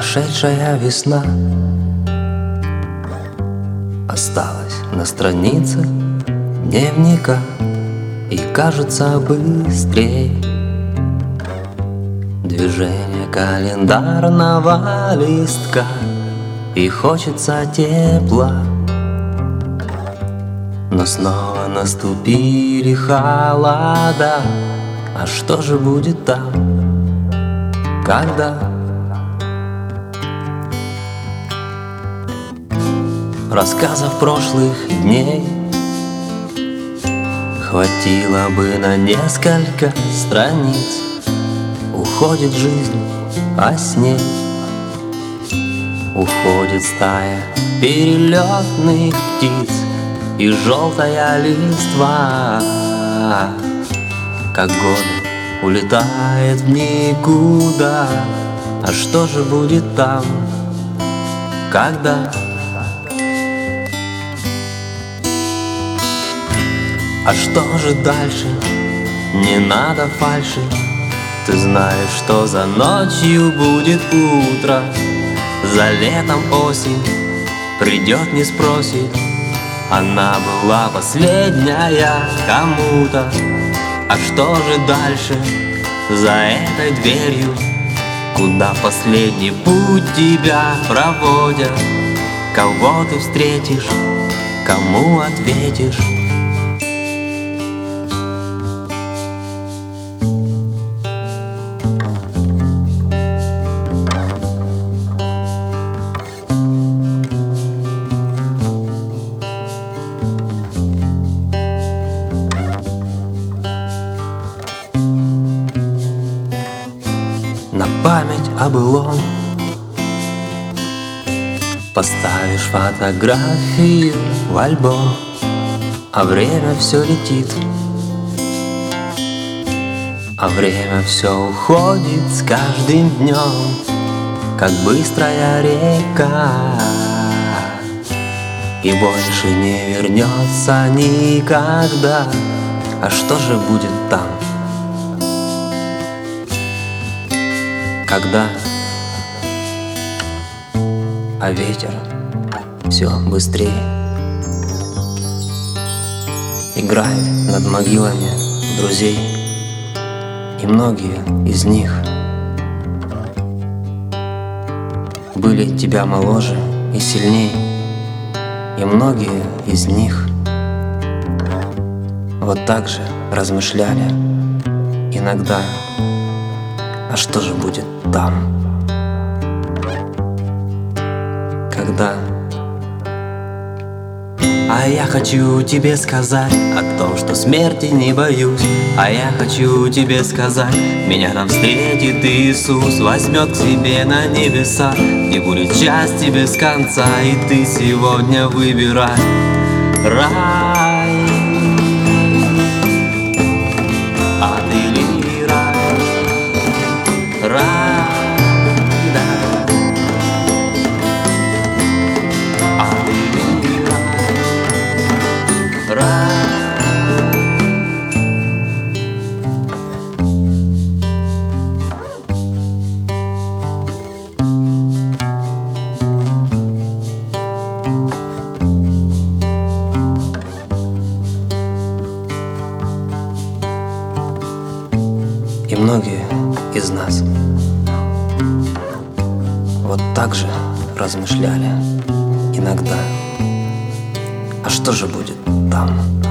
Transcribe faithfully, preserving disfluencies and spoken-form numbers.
Прошедшая весна осталась на странице дневника и кажется быстрей движение календарного листка, и хочется тепла. Но снова наступили холода. А что же будет там, когда? Рассказов прошлых дней хватило бы на несколько страниц. Уходит жизнь, а с ней уходит стая перелетных птиц и желтая листва, как годы, улетает в никуда. А что же будет там, когда? А что же дальше? Не надо фальши. Ты знаешь, что за ночью будет утро, за летом осень придет, не спросит. Она была последняя кому-то. А что же дальше за этой дверью, куда последний путь тебя проводят? Кого ты встретишь, кому ответишь? На память о былом поставишь фотографию в альбом, а время все летит, а время все уходит с каждым днем, как быстрая река, и больше не вернется никогда. А что же будет там, когда? А ветер все быстрее играет над могилами друзей, и многие из них были тебя моложе и сильней, и многие из них вот так же размышляли иногда. А что же будет там, когда? А я хочу тебе сказать о том, что смерти не боюсь. А я хочу тебе сказать, меня там встретит Иисус, возьмет к себе на небеса, и будет счастье без конца. И ты сегодня выбирай рай, ад или рай, рай, да. Ад или рай, рай. И многие из нас вот так же размышляли иногда. А что же будет там?